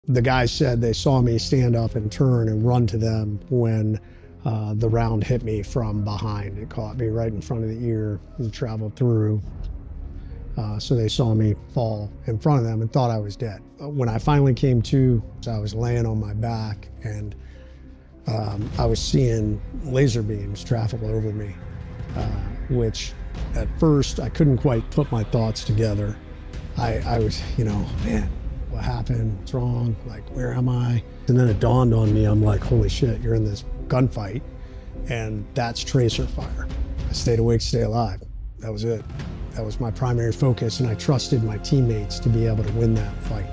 The guys said they saw me stand up and turn and run to them when the round hit me from behind. It caught me right in front of the ear and traveled through. So they saw me fall in front of them and thought I was dead. When I finally came to, I was laying on my back and I was seeing laser beams travel over me, which at first I couldn't quite put my thoughts together. I was, man, what happened? What's wrong? Like, where am I? And then it dawned on me, I'm like, holy shit, you're in this gunfight, and that's tracer fire. I stayed awake, stay alive. That was it. That was my primary focus, and I trusted my teammates to be able to win that fight.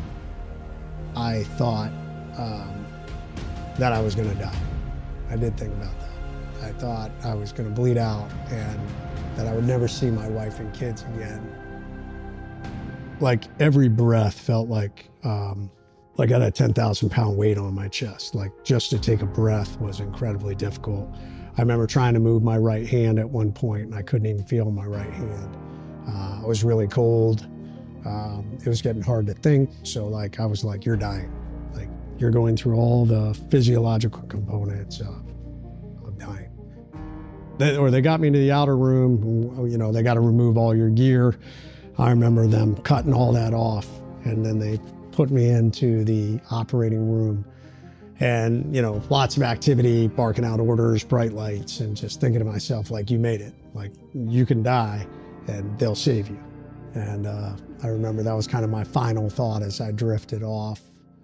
I thought that I was gonna die. I did think about that. I thought I was gonna bleed out and that I would never see my wife and kids again. Like every breath felt like I got a 10,000 pound weight on my chest. Like just to take a breath was incredibly difficult. I remember trying to move my right hand at one point and I couldn't even feel my right hand. I was really cold. It was getting hard to think. So like, I was like, you're dying. Like you're going through all the physiological components of dying. They got me to the outer room, they got to remove all your gear. I remember them cutting all that off, and then they put me into the operating room and, lots of activity, barking out orders, bright lights, and just thinking to myself, like, you made it. Like, you can die and they'll save you. And I remember that was kind of my final thought as I drifted off.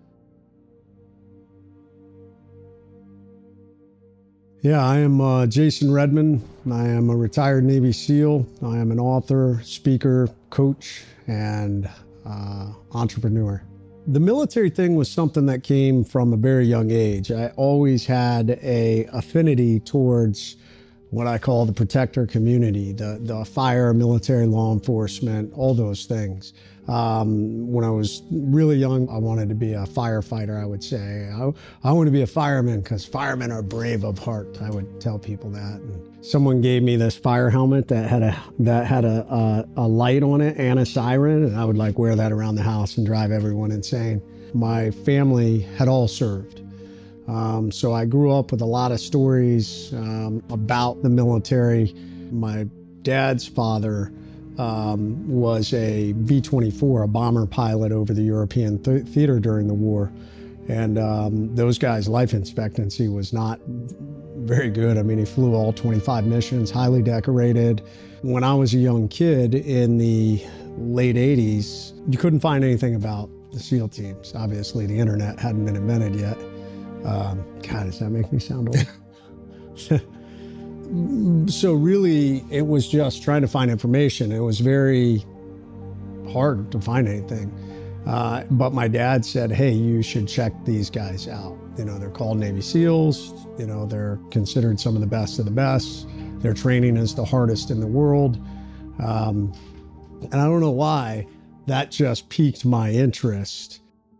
Yeah, I am Jason Redman. I am a retired Navy SEAL. I am an author, speaker, coach, and entrepreneur. The military thing was something that came from a very young age. I always had an affinity towards what I call the protector community, the fire, military, law enforcement, all those things. When I was really young, I wanted to be a firefighter, I would say. I want to be a fireman because firemen are brave of heart. I would tell people that. And someone gave me this fire helmet that had a light on it and a siren, and I would like wear that around the house and drive everyone insane. My family had all served. So I grew up with a lot of stories about the military. My dad's father was a B-24, a bomber pilot over the European theater during the war. And those guys' life expectancy was not very good. I mean, he flew all 25 missions, highly decorated. When I was a young kid in the late 80s, you couldn't find anything about the SEAL teams. Obviously, the internet hadn't been invented yet. God, does that make me sound old? So really, it was just trying to find information. It was very hard to find anything. But my dad said, hey, you should check these guys out. They're called Navy SEALs. They're considered some of the best of the best. Their training is the hardest in the world. And I don't know why, that just piqued my interest.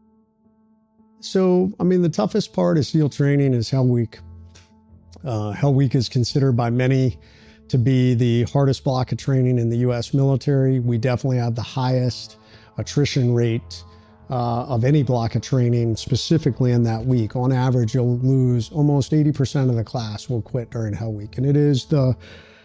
So, the toughest part of SEAL training is Hell Week. Hell Week is considered by many to be the hardest block of training in the U.S. military. We definitely have the highest attrition rate of any block of training, specifically in that week. On average, you'll lose almost 80% of the class will quit during Hell Week. And it is the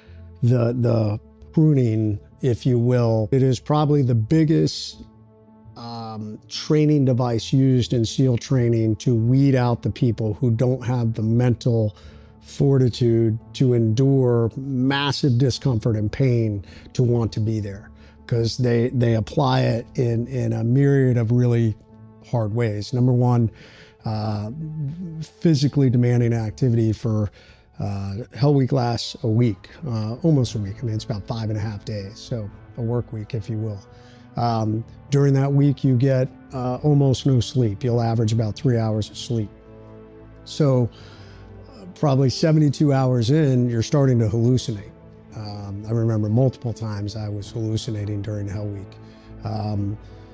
pruning, if you will. It is probably the biggest training device used in SEAL training to weed out the people who don't have the mental fortitude to endure massive discomfort and pain to want to be there, because they apply it in a myriad of really hard ways. Number one, physically demanding activity for Hell Week lasts a week, almost a week. It's about 5.5 days, so a work week, if you will. During that week, you get almost no sleep. You'll average about 3 hours of sleep. So probably 72 hours in, you're starting to hallucinate. I remember multiple times I was hallucinating during Hell Week.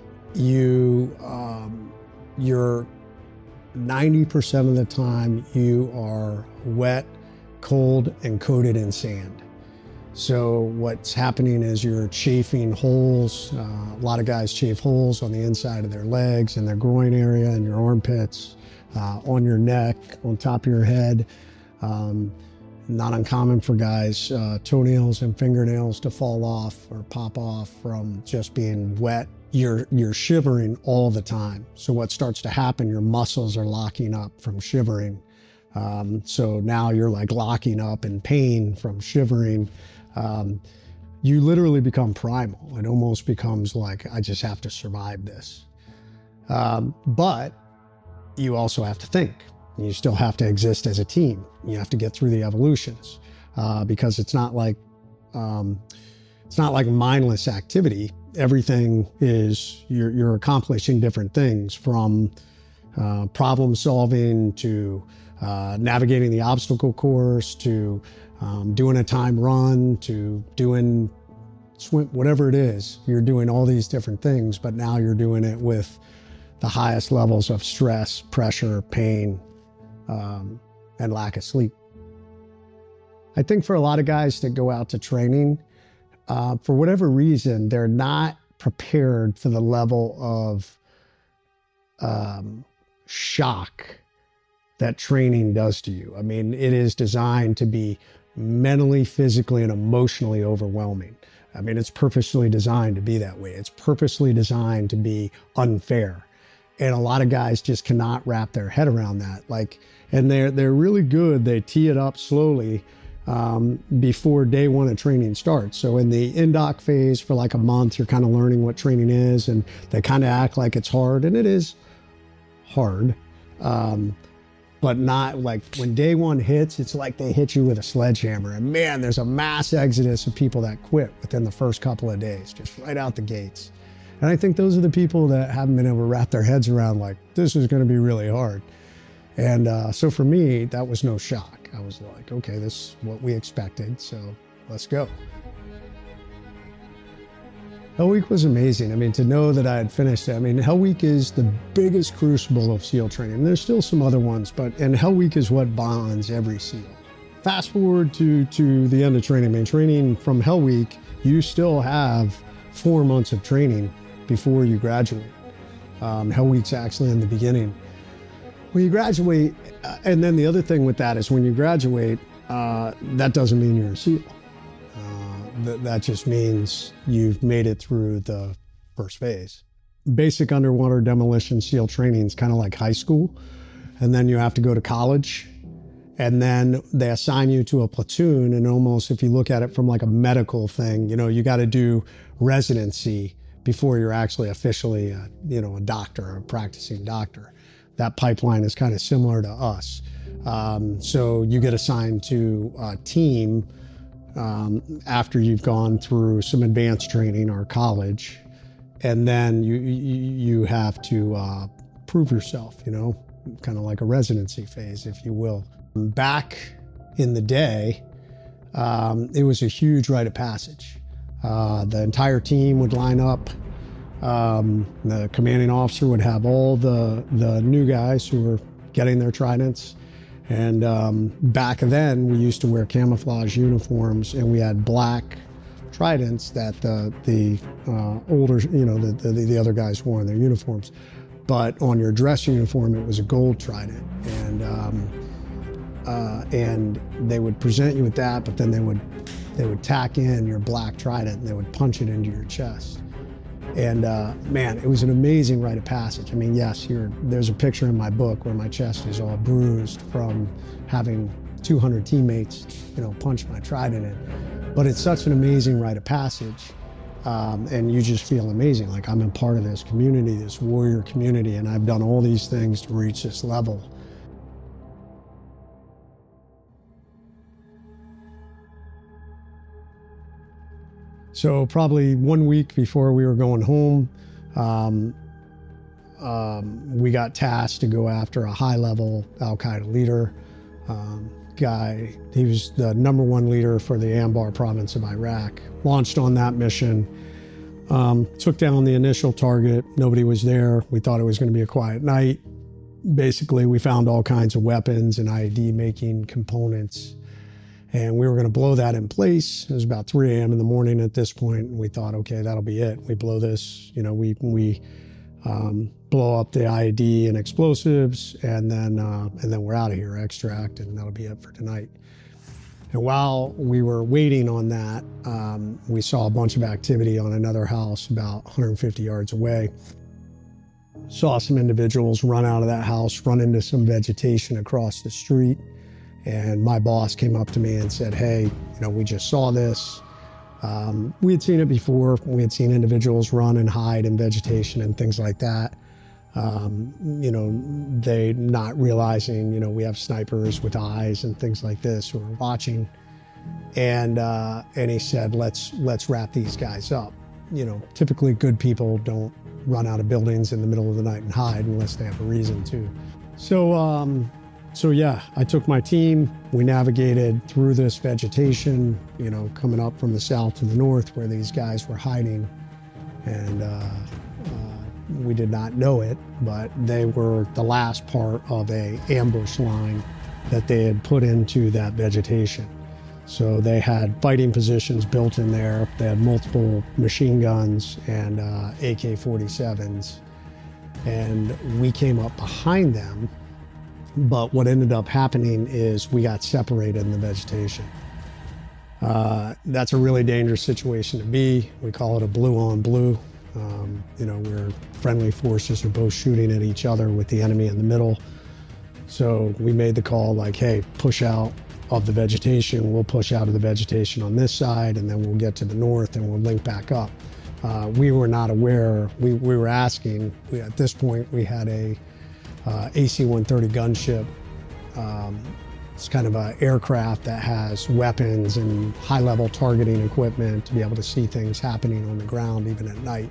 You're 90% of the time you are wet, cold, and coated in sand. So what's happening is you're chafing holes. A lot of guys chafe holes on the inside of their legs and their groin area and your armpits, on your neck, on top of your head. Not uncommon for guys, toenails and fingernails to fall off or pop off from just being wet. You're shivering all the time. So what starts to happen, your muscles are locking up from shivering. So now you're like locking up in pain from shivering. You literally become primal. It almost becomes like, I just have to survive this. But you also have to think. You still have to exist as a team. You have to get through the evolutions, because it's not like mindless activity. Everything is, you're accomplishing different things, from problem solving to navigating the obstacle course to doing a time run to doing swim, whatever it is. You're doing all these different things, but now you're doing it with the highest levels of stress, pressure, pain, and lack of sleep. I think for a lot of guys that go out to training, for whatever reason, they're not prepared for the level of shock that training does to you. I mean, it is designed to be mentally, physically, and emotionally overwhelming. I mean, it's purposely designed to be that way. It's purposely designed to be unfair. And a lot of guys just cannot wrap their head around that. And they're really good. They tee it up slowly before day one of training starts. So in the in-doc phase for like a month, you're kind of learning what training is, and they kind of act like it's hard, and it is hard. But not like when day one hits, it's like they hit you with a sledgehammer. And man, there's a mass exodus of people that quit within the first couple of days, just right out the gates. And I think those are the people that haven't been able to wrap their heads around, like, this is going to be really hard. And so for me, that was no shock. I was like, okay, this is what we expected, so let's go. Hell Week was amazing. I mean, to know that I had finished it. I mean, Hell Week is the biggest crucible of SEAL training. There's still some other ones, and Hell Week is what bonds every SEAL. Fast forward to the end of training. I mean, training from Hell Week, you still have 4 months of training before you graduate. Hell Week's actually in the beginning. When you graduate, and then the other thing with that is when you graduate, that doesn't mean you're a SEAL. That just means you've made it through the first phase. Basic underwater demolition SEAL training is kind of like high school, and then you have to go to college, and then they assign you to a platoon, and almost, if you look at it from like a medical thing, you got to do residency before you're actually officially a doctor, a practicing doctor. That pipeline is kind of similar to us. So you get assigned to a team after you've gone through some advanced training or college, and then you have to prove yourself, kind of like a residency phase, if you will. Back in the day, it was a huge rite of passage. The entire team would line up. The commanding officer would have all the new guys who were getting their tridents. And back then, we used to wear camouflage uniforms, and we had black tridents that the older, the other guys wore in their uniforms. But on your dress uniform, it was a gold trident, and they would present you with that. But then they would tack in your black trident, and they would punch it into your chest. And man, it was an amazing rite of passage. I mean, yes, there's a picture in my book where my chest is all bruised from having 200 teammates, punch my trident in. But it's such an amazing rite of passage, and you just feel amazing. Like, I'm a part of this community, this warrior community, and I've done all these things to reach this level. So probably 1 week before we were going home, we got tasked to go after a high-level Al-Qaeda leader guy. He was the #1 leader for the Anbar province of Iraq. Launched on that mission, took down the initial target. Nobody was there. We thought it was going to be a quiet night. Basically, we found all kinds of weapons and IED-making components. And we were going to blow that in place. It was about 3 a.m. in the morning at this point, and we thought, okay, that'll be it. We blow this, you know, we blow up the IED and explosives, and then we're out of here, extract, and that'll be it for tonight. And while we were waiting on that, we saw a bunch of activity on another house about 150 yards away. Saw some individuals run out of that house, run into some vegetation across the street. And my boss came up to me and said, hey, you know, we just saw this. We had seen it before. We had seen individuals run and hide in vegetation and things like that. You know, they not realizing, you know, we have snipers with eyes and things like this who are watching. And he said, let's wrap these guys up. You know, typically good people don't run out of buildings in the middle of the night and hide unless they have a reason to. So yeah, I took my team. We navigated through this vegetation, you know, coming up from the south to the north where these guys were hiding. And we did not know it, but they were the last part of a ambush line that they had put into that vegetation. So they had fighting positions built in there. They had multiple machine guns and AK-47s. And we came up behind them. But what ended up happening is we got separated in the vegetation. That's a really dangerous situation to be. We call it a blue on blue. You know, where friendly forces are both shooting at each other with the enemy in the middle. So we made the call like, hey, push out of the vegetation. We'll push out of the vegetation on this side, and then we'll get to the north and we'll link back up. We were not aware. We were asking. At this point, we had a AC-130 gunship. It's kind of an aircraft that has weapons and high-level targeting equipment to be able to see things happening on the ground even at night.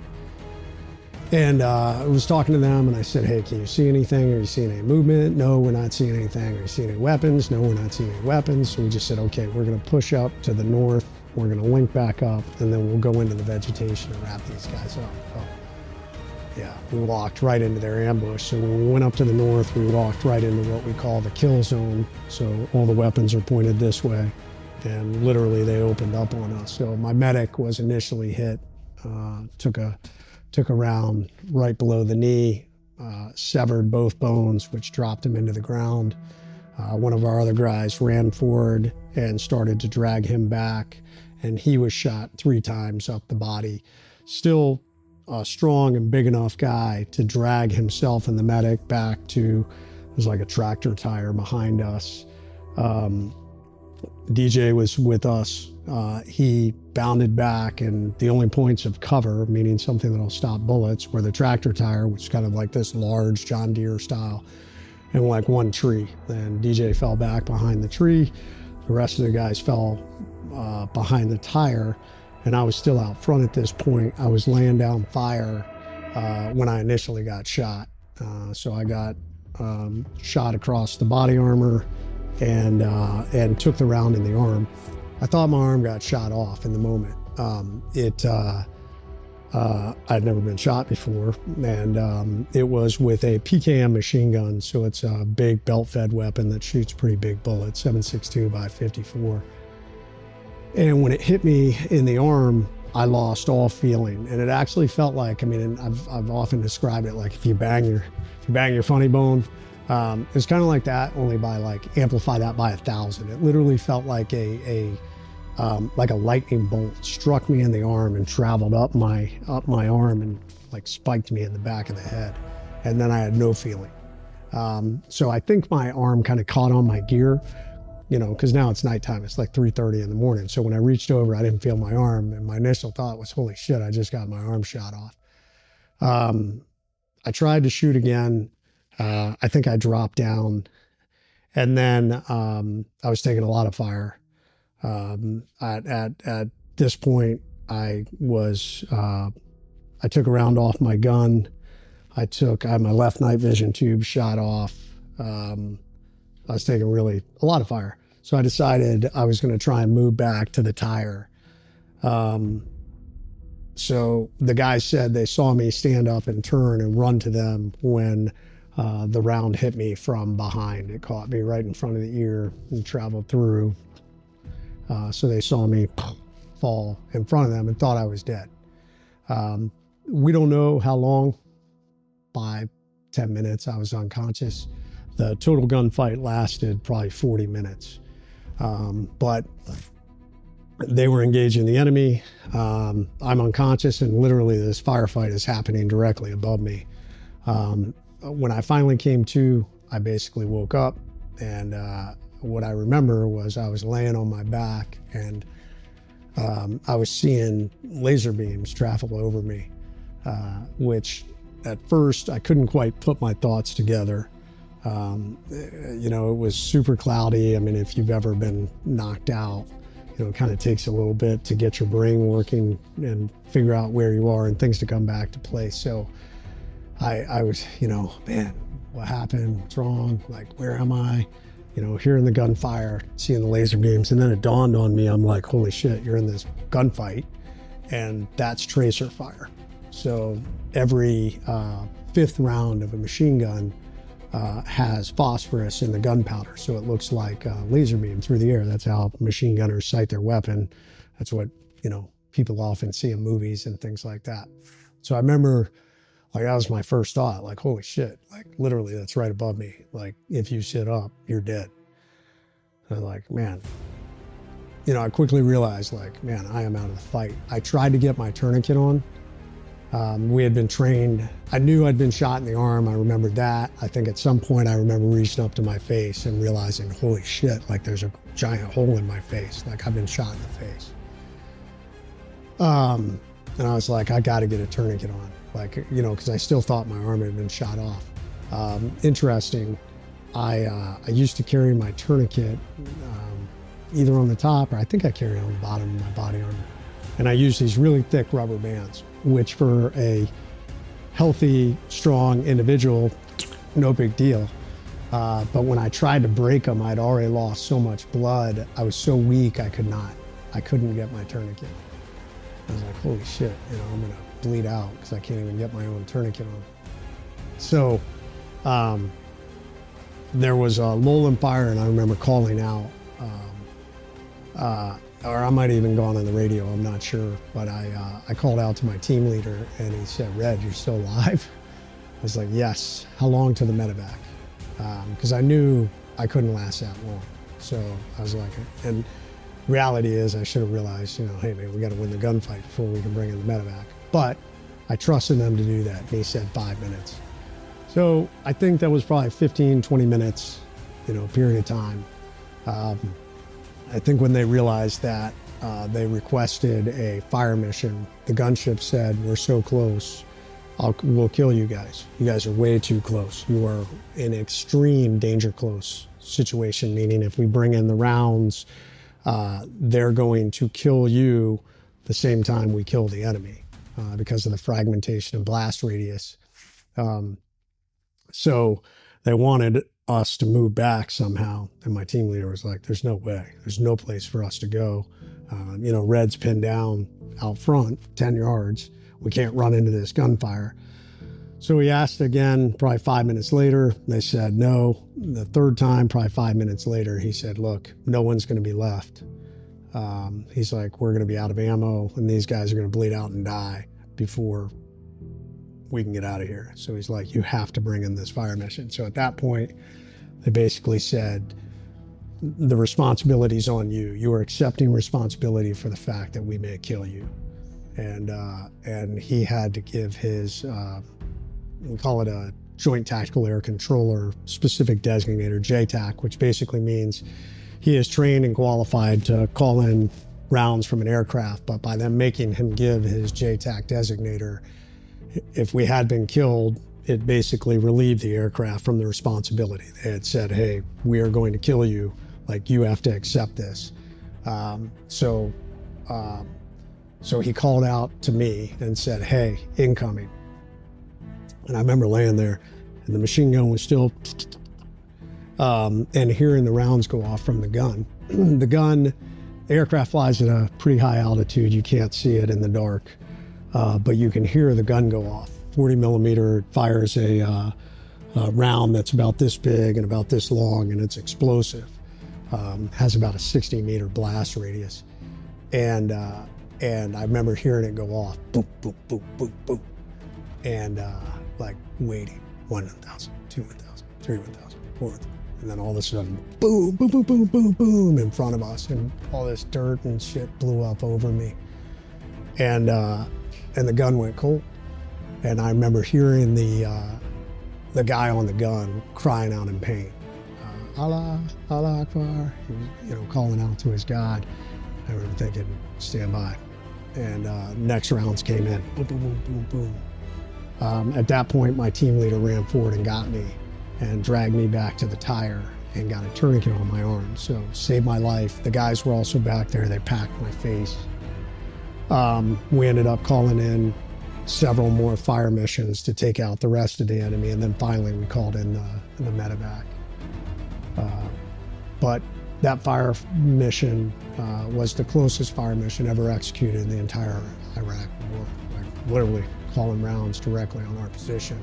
And I was talking to them and I said, hey, can you see anything? Are you seeing any movement? No, we're not seeing anything. Are you seeing any weapons? No, we're not seeing any weapons. So we just said, okay, we're going to push up to the north. We're going to link back up, and then we'll go into the vegetation and wrap these guys up. Oh. Yeah, we walked right into their ambush. So when we went up to the north, we walked right into what we call the kill zone. So all the weapons are pointed this way, and literally they opened up on us. So my medic was initially hit, took a round right below the knee, severed both bones, which dropped him into the ground. One of our other guys ran forward and started to drag him back, and he was shot 3 times up the body. Still a strong and big enough guy to drag himself and the medic back to, it was like a tractor tire behind us. DJ was with us. He bounded back, and the only points of cover, meaning something that'll stop bullets, were the tractor tire, which is kind of like this large John Deere style, and like one tree. And DJ fell back behind the tree. The rest of the guys fell behind the tire. And I was still out front at this point. I was laying down fire when I initially got shot. So I got shot across the body armor and took the round in the arm. I thought my arm got shot off in the moment. I'd never been shot before, and it was with a PKM machine gun. So it's a big belt-fed weapon that shoots pretty big bullets, 7.62 by 54. And when it hit me in the arm, I lost all feeling. And it actually felt like, I mean, I've often described it like if you bang your funny bone, it's kind of like that, only by like amplify that by 1,000. It literally felt like a lightning bolt struck me in the arm and traveled up my arm and like spiked me in the back of the head. And then I had no feeling. So I think my arm kind of caught on my gear. You know, because now it's nighttime. It's like 3:30 in the morning. So when I reached over, I didn't feel my arm. And my initial thought was, holy shit, I just got my arm shot off. I tried to shoot again. I think I dropped down. And then I was taking a lot of fire. At this point, I took a round off my gun. I had my left night vision tube shot off. I was taking really a lot of fire. So I decided I was going to try and move back to the tire. So the guys said they saw me stand up and turn and run to them when the round hit me from behind. It caught me right in front of the ear and traveled through. So they saw me fall in front of them and thought I was dead. We don't know how long, 5, 10 minutes, I was unconscious. The total gunfight lasted probably 40 minutes. But they were engaging the enemy. I'm unconscious, and literally this firefight is happening directly above me. When I finally came to, I basically woke up, and what I remember was I was laying on my back, and I was seeing laser beams travel over me, which at first I couldn't quite put my thoughts together. You know, it was super cloudy. I mean, if you've ever been knocked out, you know, it kind of takes a little bit to get your brain working and figure out where you are and things to come back to place. So I was, you know, man, what happened? What's wrong? Like, where am I? You know, hearing the gunfire, seeing the laser beams. And then it dawned on me, I'm like, holy shit, you're in this gunfight, and that's tracer fire. So every 5th round of a machine gun has phosphorus in the gunpowder, so it looks like a laser beam through the air. That's how machine gunners sight their weapon. That's what, you know, people often see in movies and things like that. So I remember, like, that was my first thought, like, holy shit, like, literally, that's right above me. Like, if you sit up, you're dead. I was like, man, you know, I quickly realized, like, man, I am out of the fight. I tried to get my tourniquet on. We had been trained. I knew I'd been shot in the arm. I remembered that. I think at some point I remember reaching up to my face and realizing, holy shit, like, there's a giant hole in my face. Like, I've been shot in the face. And I was like, I got to get a tourniquet on. Like, you know, because I still thought my arm had been shot off. Interesting, I used to carry my tourniquet either on the top, or I think I carry it on the bottom of my body armor. And I use these really thick rubber bands, which for a healthy, strong individual, no big deal. But when I tried to break them, I'd already lost so much blood. I was so weak, I couldn't get my tourniquet. I was like, holy shit, you know, I'm gonna bleed out because I can't even get my own tourniquet on. So there was a lull in fire, and I remember calling out, or I might have even gone on the radio, I'm not sure, but I called out to my team leader, and he said, Red, you're still alive? I was like, yes. How long to the medevac? Because I knew I couldn't last that long. So I was like, and reality is I should have realized, you know, hey man, we got to win the gunfight before we can bring in the medevac. But I trusted them to do that. And he said 5 minutes. So I think that was probably 15, 20 minutes, you know, period of time. I think when they realized that, they requested a fire mission. The gunship said, we're so close, we'll kill you guys. You guys are way too close. You are in extreme danger close situation, meaning if we bring in the rounds, they're going to kill you the same time we kill the enemy because of the fragmentation and blast radius. So they wanted us to move back somehow. And my team leader was like, there's no way. There's no place for us to go. You know, Red's pinned down out front, 10 yards. We can't run into this gunfire. So we asked again, probably 5 minutes later. They said no. The third time, probably 5 minutes later, he said, look, no one's going to be left. He's like, we're going to be out of ammo, and these guys are going to bleed out and die before we can get out of here. So he's like, you have to bring in this fire mission. So at that point, they basically said, the responsibility's on you. You are accepting responsibility for the fact that we may kill you. And he had to give his, we call it a Joint Tactical Air Controller Specific Designator, JTAC, which basically means he is trained and qualified to call in rounds from an aircraft, but by them making him give his JTAC designator, if we had been killed, it basically relieved the aircraft from the responsibility. They had said, hey, we are going to kill you. Like, you have to accept this. So he called out to me and said, hey, incoming. And I remember laying there, and the machine gun was still, and hearing the rounds go off from the gun. The aircraft flies at a pretty high altitude. You can't see it in the dark, but you can hear the gun go off. 40 millimeter fires a round that's about this big and about this long, and it's explosive. has about a 60-meter blast radius. And I remember hearing it go off, boop, boop, boop, boop, boop. And like waiting, 1,000, 2, 1,000, 3, 1,000, 4, 1,000. And then all of a sudden, boom, boom, boom, boom, boom, boom, in front of us. And all this dirt and shit blew up over me. And the gun went cold. And I remember hearing the guy on the gun crying out in pain. Allah, Allah Akbar, he was, calling out to his God. I remember thinking, stand by. And next rounds came in, boom, boom, boom, boom, boom. At that point, my team leader ran forward and got me and dragged me back to the tire and got a tourniquet on my arm. So saved my life. The guys were also back there. They packed my face. We ended up calling in several more fire missions to take out the rest of the enemy. And then finally we called in the medevac. But that fire mission was the closest fire mission ever executed in the entire Iraq war. Like literally calling rounds directly on our position.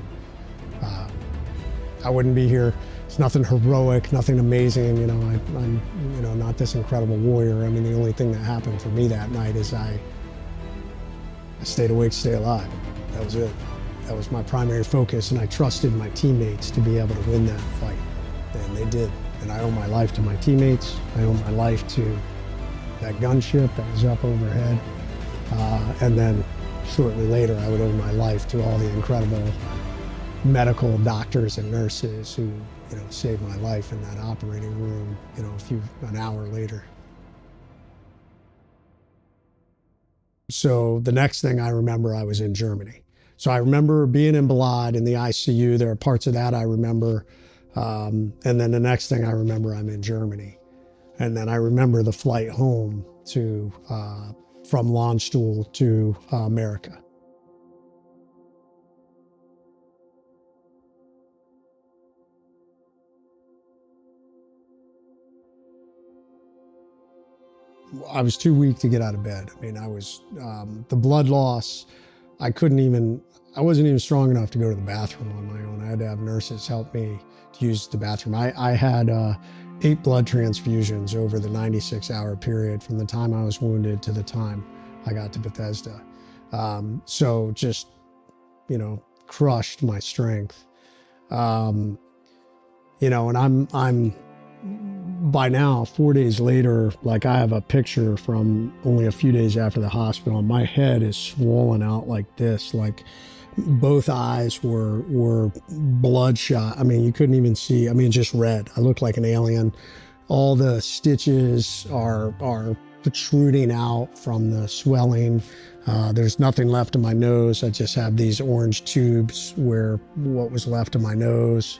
I wouldn't be here. It's nothing heroic, nothing amazing. I'm not this incredible warrior. I mean, the only thing that happened for me that night is I stayed awake, stay alive. That was it. That was my primary focus, and I trusted my teammates to be able to win that fight, and they did. And I owe my life to my teammates. I owe my life to that gunship that was up overhead. And then shortly later, I would owe my life to all the incredible medical doctors and nurses who, saved my life in that operating room, an hour later. So the next thing I remember, I was in Germany. So I remember being in Balad in the ICU. There are parts of that I remember. And then the next thing I remember, I'm in Germany. And then I remember the flight home to from Landstuhl to America. I was too weak to get out of bed. I mean, I was, the blood loss, I wasn't even strong enough to go to the bathroom on my own. I had to have nurses help me to use the bathroom. I had 8 blood transfusions over the 96-hour period from the time I was wounded to the time I got to Bethesda. So just, crushed my strength. And I'm by now, 4 days later, like I have a picture from only a few days after the hospital. My head is swollen out like this, like both eyes were bloodshot. I mean, you couldn't even see. I mean, just red. I looked like an alien. All the stitches are protruding out from the swelling. There's nothing left of my nose. I just have these orange tubes where what was left of my nose.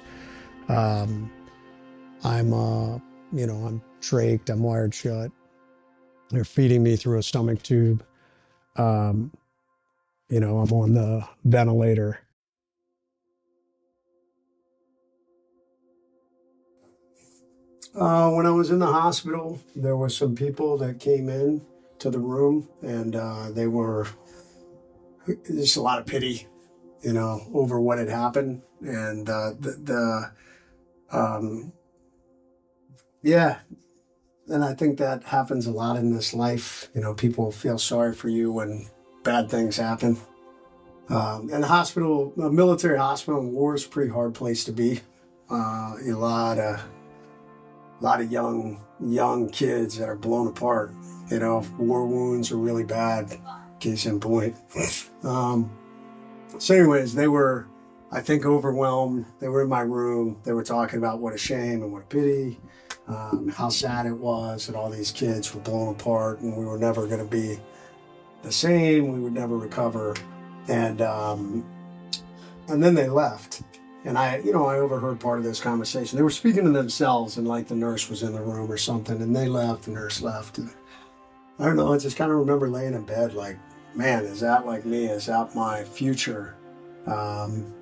I'm trached, I'm wired shut. They're feeding me through a stomach tube. I'm on the ventilator. When I was in the hospital, there were some people that came in to the room, and they were just a lot of pity, over what had happened. And yeah, and I think that happens a lot in this life. People feel sorry for you when bad things happen. And the hospital, a military hospital in war is a pretty hard place to be. A lot of young kids that are blown apart. War wounds are really bad. Case in point. So anyways, they were, I think, overwhelmed. They were in my room. They were talking about what a shame and what a pity. How sad it was that all these kids were blown apart and we were never going to be the same. We would never recover. And then they left. And I overheard part of this conversation. They were speaking to themselves, and like the nurse was in the room or something, and they left, the nurse left. And I don't know, I just kind of remember laying in bed like, man, is that like me? Is that my future? And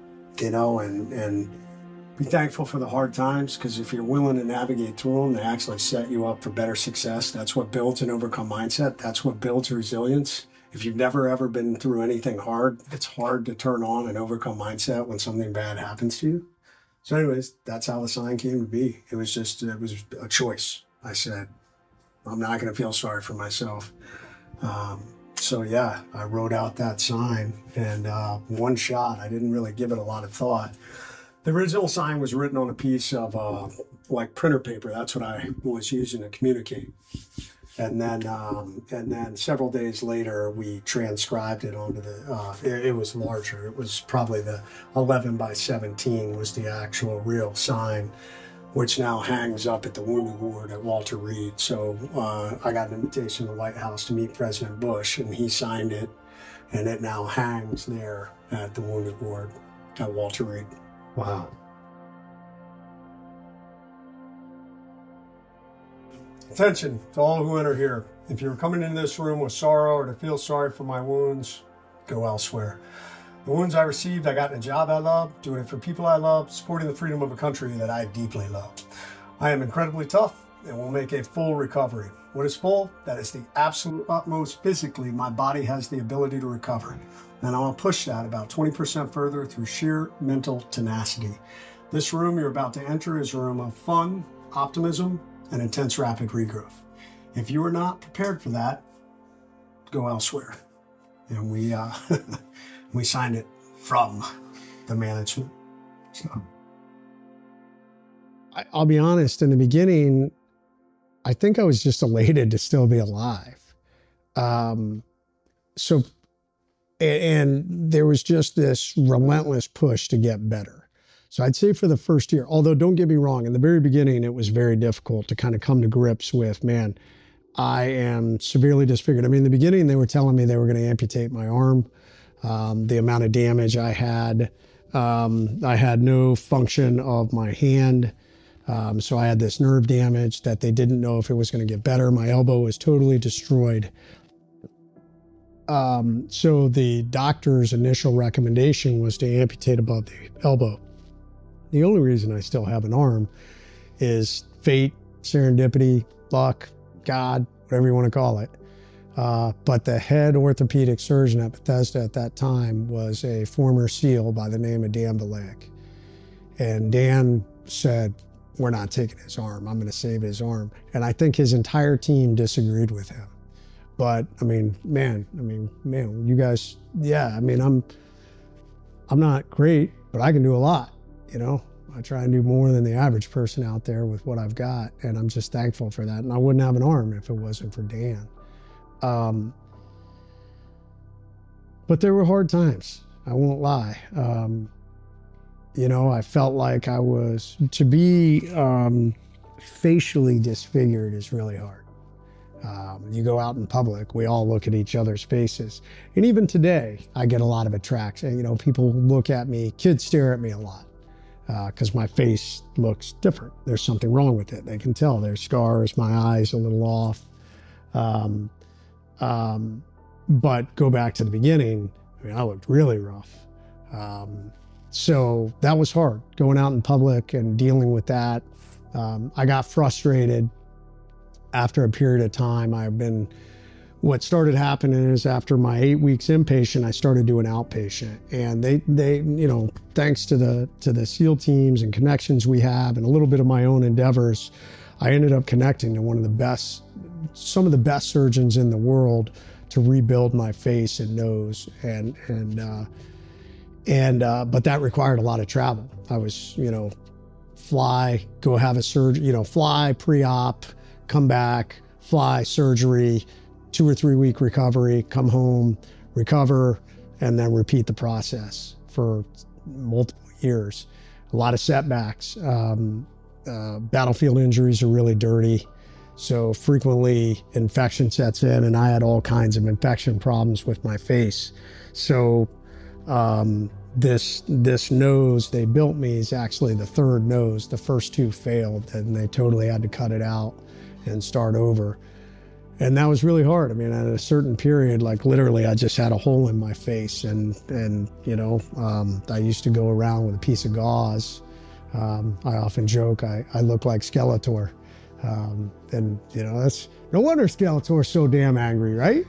be thankful for the hard times, because if you're willing to navigate through them, they actually set you up for better success. That's what builds an overcome mindset. That's what builds resilience. If you've never ever been through anything hard, it's hard to turn on an overcome mindset when something bad happens to you. So anyways, that's how the sign came to be. It was a choice. I said, I'm not going to feel sorry for myself. So yeah, I wrote out that sign, and one shot. I didn't really give it a lot of thought. The original sign was written on a piece of like printer paper. That's what I was using to communicate. And then several days later, we transcribed it onto the. It was larger. It was probably the 11 by 17 was the actual real sign, which now hangs up at the Wounded Ward at Walter Reed. So I got an invitation to the White House to meet President Bush, and he signed it, and it now hangs there at the Wounded Ward at Walter Reed. Wow. Attention to all who enter here. If you're coming into this room with sorrow or to feel sorry for my wounds, go elsewhere. The wounds I received, I got in a job I love, doing it for people I love, supporting the freedom of a country that I deeply love. I am incredibly tough and will make a full recovery. What is full? That is the absolute utmost physically my body has the ability to recover. And I'll push that about 20% further through sheer mental tenacity. This room you're about to enter is a room of fun, optimism, and intense rapid regrowth. If you are not prepared for that, go elsewhere. And we signed it from the management. So. I'll be honest, in the beginning, I think I was just elated to still be alive. And there was just this relentless push to get better. So I'd say for the first year, although don't get me wrong, in the very beginning, it was very difficult to kind of come to grips with, man, I am severely disfigured. I mean, in the beginning, they were telling me they were going to amputate my arm. The amount of damage I had no function of my hand. So I had this nerve damage that they didn't know if it was going to get better. My elbow was totally destroyed. So the doctor's initial recommendation was to amputate above the elbow. The only reason I still have an arm is fate, serendipity, luck, God, whatever you want to call it. But the head orthopedic surgeon at Bethesda at that time was a former SEAL by the name of Dan Beleg. And Dan said, we're not taking his arm. I'm going to save his arm. And I think his entire team disagreed with him. But I mean, man, you guys, yeah, I mean, I'm not great, but I can do a lot, you know? I try and do more than the average person out there with what I've got, and I'm just thankful for that. And I wouldn't have an arm if it wasn't for Dan. But there were hard times, I won't lie. You know, I felt like to be facially disfigured is really hard. You go out in public, we all look at each other's faces. And even today, I get a lot of attraction. You know, people look at me, kids stare at me a lot because my face looks different. There's something wrong with it. They can tell there's scars, my eyes a little off. But go back to the beginning, I mean, I looked really rough. So that was hard, going out in public and dealing with that. I got frustrated. After a period of time, what started happening is after my 8 weeks inpatient, I started doing outpatient. And they, you know, thanks to the SEAL teams and connections we have and a little bit of my own endeavors, I ended up connecting to some of the best surgeons in the world to rebuild my face and nose. But that required a lot of travel. I was, you know, fly, go have a surgery, you know, fly pre-op, come back, fly, surgery, 2 or 3 week recovery, come home, recover, and then repeat the process for multiple years. A lot of setbacks. Battlefield injuries are really dirty. So frequently infection sets in, and I had all kinds of infection problems with my face. So this nose they built me is actually the third nose. The first 2 failed, and they totally had to cut it out and start over. And that was really hard. I mean, at a certain period, like literally I just had a hole in my face, and you know, I used to go around with a piece of gauze. I often joke I look like Skeletor. And you know, that's no wonder Skeletor's so damn angry, right?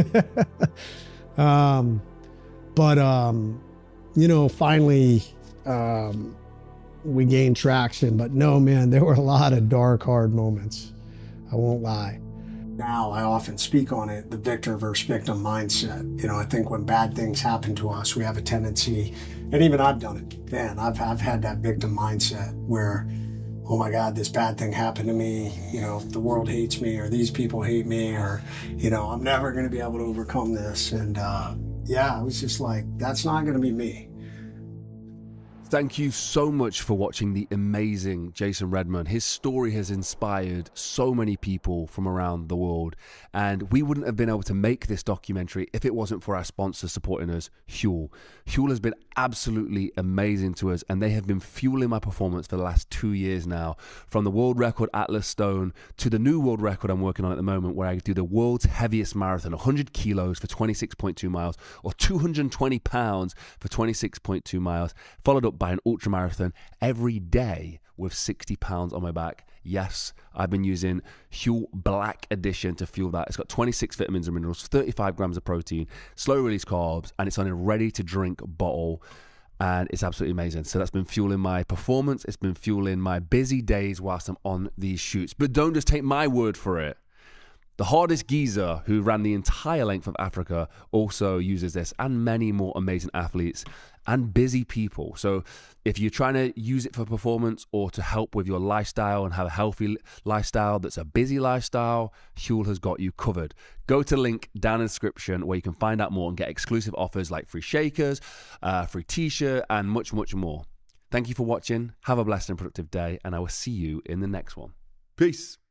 You know, finally we gained traction, but no, man, there were a lot of dark, hard moments. I won't lie. Now I often speak on it, the victor versus victim mindset. You know, I think when bad things happen to us, we have a tendency, and even I've done it, man, I've had that victim mindset where, oh my God, this bad thing happened to me, you know, the world hates me, or these people hate me, or, you know, I'm never going to be able to overcome this. And yeah, I was just like, that's not going to be me. Thank you so much for watching the amazing Jason Redman. His story has inspired so many people from around the world, and we wouldn't have been able to make this documentary if it wasn't for our sponsors supporting us, Huel. Huel has been absolutely amazing to us, and they have been fueling my performance for the last 2 years now, from the world record Atlas Stone to the new world record I'm working on at the moment, where I do the world's heaviest marathon, 100 kilos for 26.2 miles, or 220 pounds for 26.2 miles, followed up by an ultramarathon every day with 60 pounds on my back. Yes, I've been using Huel Black Edition to fuel that. It's got 26 vitamins and minerals, 35 grams of protein, slow release carbs, and it's on a ready to drink bottle. And it's absolutely amazing. So that's been fueling my performance. It's been fueling my busy days whilst I'm on these shoots. But don't just take my word for it. The hardest geezer who ran the entire length of Africa also uses this, and many more amazing athletes and busy people. So if you're trying to use it for performance or to help with your lifestyle and have a healthy lifestyle that's a busy lifestyle, Huel has got you covered. Go to the link down in the description where you can find out more and get exclusive offers like free shakers, free t-shirt, and much, much more. Thank you for watching. Have a blessed and productive day, and I will see you in the next one. Peace.